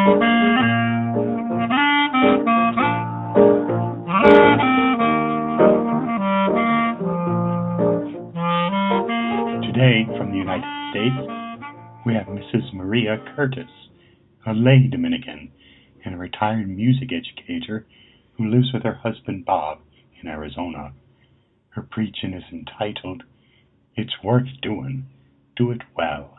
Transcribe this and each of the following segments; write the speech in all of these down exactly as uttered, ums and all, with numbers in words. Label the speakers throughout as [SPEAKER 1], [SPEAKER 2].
[SPEAKER 1] Today, from the United States, we have Missus Maria Curtis, a lay Dominican and a retired music educator who lives with her husband Bob in Arizona. Her preaching is entitled, "It's Worth Doing. Do It Well."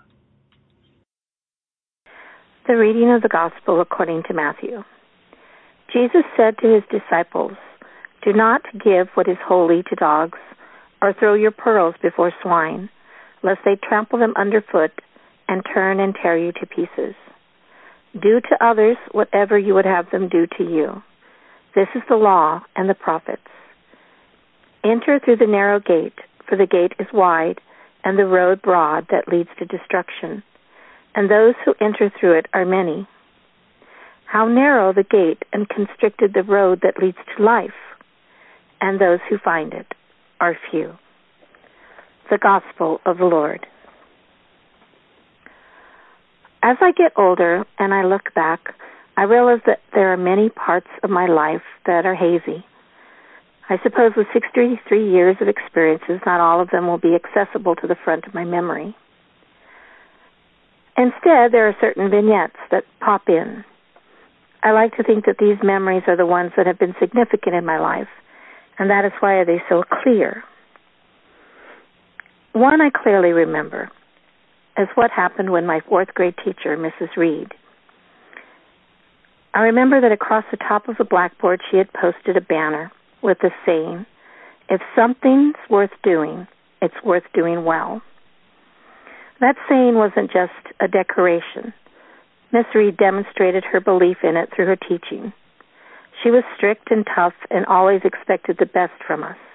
[SPEAKER 2] The reading of the Gospel according to Matthew. Jesus said to his disciples, "Do not give what is holy to dogs, or throw your pearls before swine, lest they trample them underfoot and turn and tear you to pieces. Do to others whatever you would have them do to you. This is the law and the prophets. Enter through the narrow gate, for the gate is wide, and the road broad that leads to destruction, and those who enter through it are many. How narrow the gate and constricted the road that leads to life, and those who find it are few." The Gospel of the Lord. As I get older and I look back, I realize that there are many parts of my life that are hazy. I suppose with sixty-three years of experiences, not all of them will be accessible to the front of my memory. Instead, there are certain vignettes that pop in. I like to think that these memories are the ones that have been significant in my life, and that is why they're so clear. One I clearly remember is what happened when my fourth grade teacher, Missus Reed. I remember that across the top of the blackboard she had posted a banner with the saying, "If something's worth doing, it's worth doing well." That saying wasn't just a decoration. Miss Reed demonstrated her belief in it through her teaching. She was strict and tough and always expected the best from us.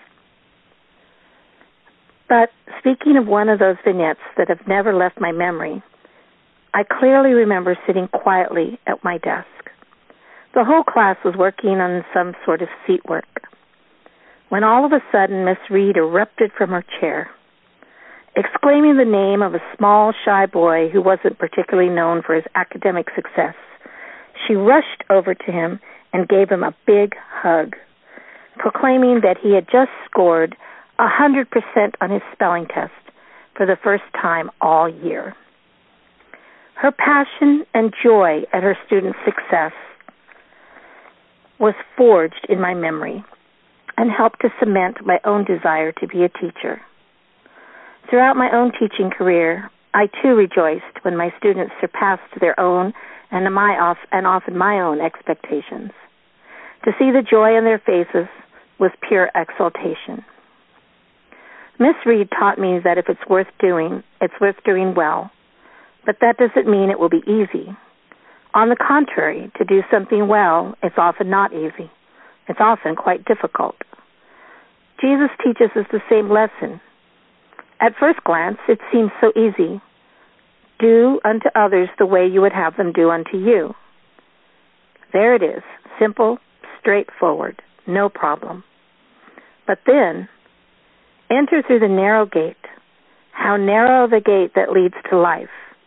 [SPEAKER 2] But speaking of one of those vignettes that have never left my memory, I clearly remember sitting quietly at my desk. The whole class was working on some sort of seat work, when all of a sudden Miss Reed erupted from her chair. Exclaiming the name of a small, shy boy who wasn't particularly known for his academic success, she rushed over to him and gave him a big hug, proclaiming that he had just scored one hundred percent on his spelling test for the first time all year. Her passion and joy at her students' success was forged in my memory and helped to cement my own desire to be a teacher. Throughout my own teaching career, I too rejoiced when my students surpassed their own and my off and often my own expectations. To see the joy in their faces was pure exultation. Miss Reed taught me that if it's worth doing, it's worth doing well, but that doesn't mean it will be easy. On the contrary, to do something well, it's often not easy. It's often quite difficult. Jesus teaches us the same lesson. At first glance, it seems so easy. Do unto others the way you would have them do unto you. There it is, simple, straightforward, no problem. But then, enter through the narrow gate. How narrow the gate that leads to life.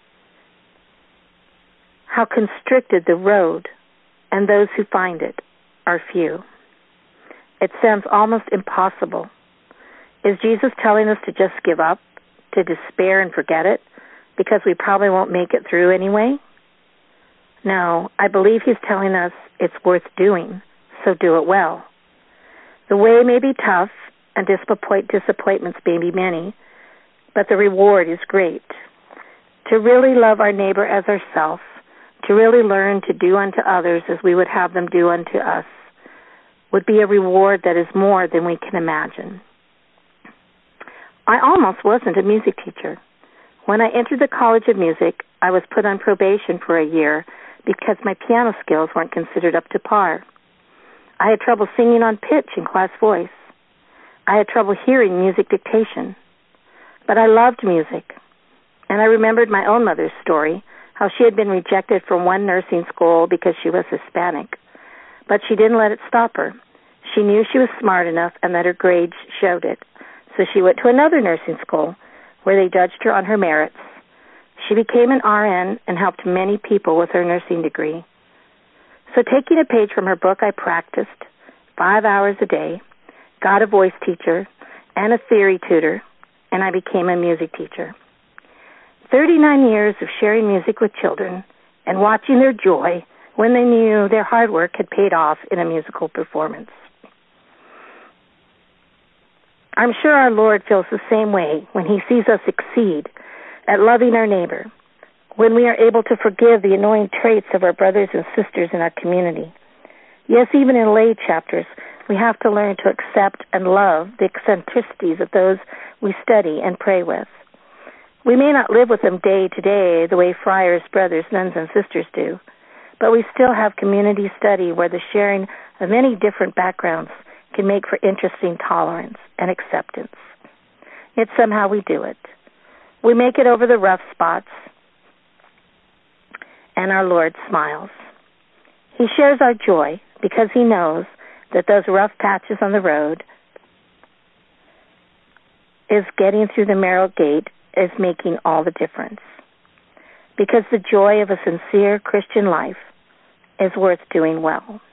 [SPEAKER 2] How constricted the road, and those who find it are few. It sounds almost impossible. Is Jesus telling us to just give up, to despair and forget it, because we probably won't make it through anyway? No, I believe he's telling us it's worth doing, so do it well. The way may be tough, and disappointments may be many, but the reward is great. To really love our neighbor as ourselves, to really learn to do unto others as we would have them do unto us, would be a reward that is more than we can imagine. I almost wasn't a music teacher. When I entered the College of Music, I was put on probation for a year because my piano skills weren't considered up to par. I had trouble singing on pitch in class voice. I had trouble hearing music dictation. But I loved music. And I remembered my own mother's story, how she had been rejected from one nursing school because she was Hispanic. But she didn't let it stop her. She knew she was smart enough and that her grades showed it. So she went to another nursing school where they judged her on her merits. She became an R N and helped many people with her nursing degree, So taking a page from her book, I practiced five hours a day, got a voice teacher and a theory tutor, and I became a music teacher. thirty-nine years of sharing music with children and watching their joy when they knew their hard work had paid off in a musical performance. I'm sure our Lord feels the same way when he sees us succeed at loving our neighbor, when we are able to forgive the annoying traits of our brothers and sisters in our community. Yes, even in lay chapters, we have to learn to accept and love the eccentricities of those we study and pray with. We may not live with them day to day the way friars, brothers, nuns, and sisters do, but we still have community study where the sharing of many different backgrounds can make for interesting tolerance and acceptance. Yet somehow we do it. We make it over the rough spots, and our Lord smiles. He shares our joy because he knows that those rough patches on the road is getting through the narrow gate is making all the difference. Because the joy of a sincere Christian life is worth doing well.